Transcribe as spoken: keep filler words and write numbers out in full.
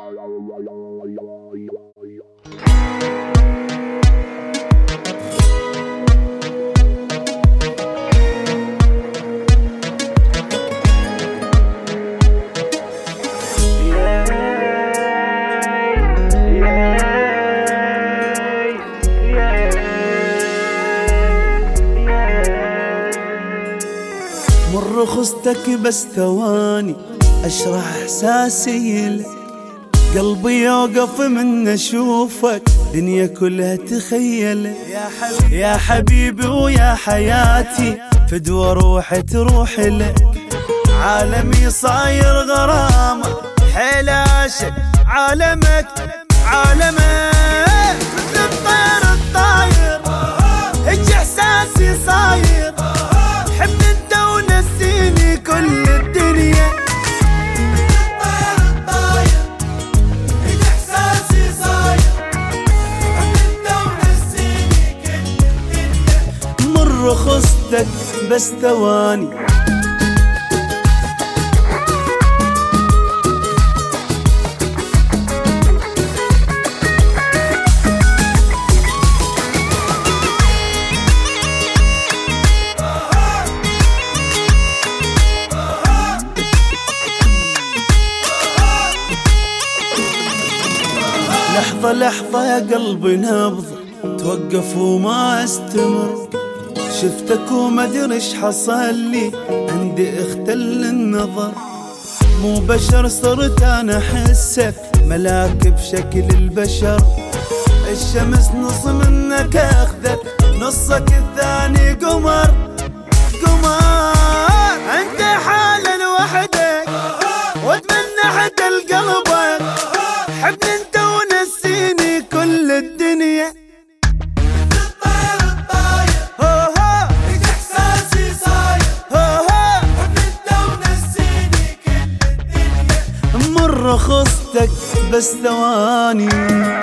مر خصتك بس ثواني اشرح احساسي لك، قلبي يوقف من اشوفك دنيا كلها تخيلك. يا حبيبي يا حبيبي ويا حياتي فدوى روحي تروح لك، عالمي صاير غرامة حيل عاشق عالمك عالمك، مثل الطير الطاير هج احساسي صاير، حبني انت ونسيني كل الدنيا. الطير الطاير هج احساسي صاير، حبني انت ونسيني كل الدنيا. مر خصتك بس ثواني لحظة لحظة يا قلبي نبض توقف وما استمر، شفتك وما ادري ايش حصل لي عندي اختل النظر، مو بشر صرت انا احسك ملاك بشكل البشر، الشمس نص منك اخذت نصك الثاني قمر قمر، انت حالة لوحدك واتمنى حتى لقلبك، حبني انت ونسيني كل الدنيا. الطير الطاير هج احساسي صاير، حبني انت ونسيني كل الدنيا. مر خصتك بس ثواني